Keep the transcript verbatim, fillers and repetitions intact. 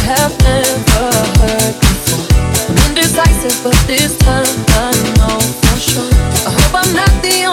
have never heard before. I'm indecisive, but this time I know for sure. I hope I'm not the